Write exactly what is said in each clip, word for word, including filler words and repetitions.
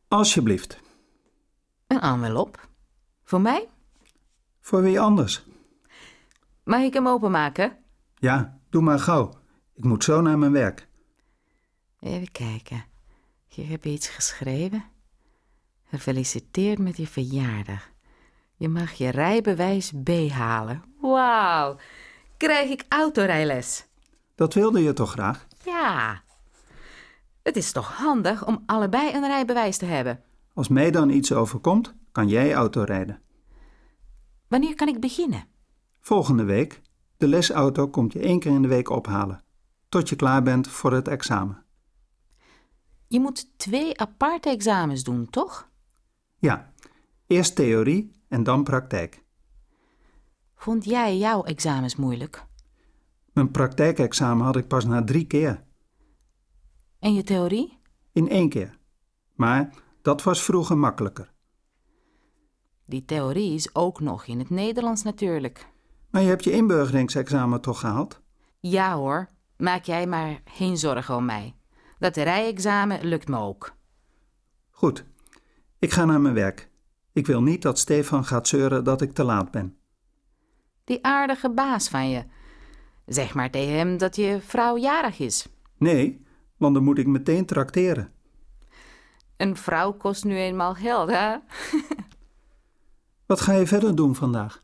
Alsjeblieft. Een envelop. Voor mij? Voor wie anders? Mag ik hem openmaken? Ja, doe maar gauw. Ik moet zo naar mijn werk. Even kijken. Je hebt iets geschreven. Gefeliciteerd met je verjaardag. Je mag je rijbewijs B halen. Wauw. Krijg ik autorijles? Dat wilde je toch graag? Ja. Het is toch handig om allebei een rijbewijs te hebben. Als mij dan iets overkomt, kan jij autorijden. Wanneer kan ik beginnen? Volgende week. De lesauto komt je één keer in de week ophalen. Tot je klaar bent voor het examen. Je moet twee aparte examens doen, toch? Ja, eerst theorie en dan praktijk. Vond jij jouw examens moeilijk? Mijn praktijkexamen had ik pas na drie keer. En je theorie? In één keer. Maar dat was vroeger makkelijker. Die theorie is ook nog in het Nederlands natuurlijk. Maar je hebt je inburgeringsexamen toch gehaald? Ja hoor, maak jij maar geen zorgen om mij. Dat rijexamen lukt me ook. Goed, ik ga naar mijn werk. Ik wil niet dat Stefan gaat zeuren dat ik te laat ben. Die aardige baas van je. Zeg maar tegen hem dat je vrouw jarig is. Nee, want dan moet ik meteen trakteren. Een vrouw kost nu eenmaal geld, hè? Wat ga je verder doen vandaag?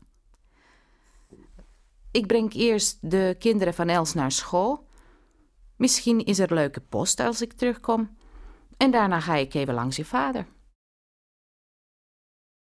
Ik breng eerst de kinderen van Els naar school. Misschien is er leuke post als ik terugkom. En daarna ga ik even langs je vader.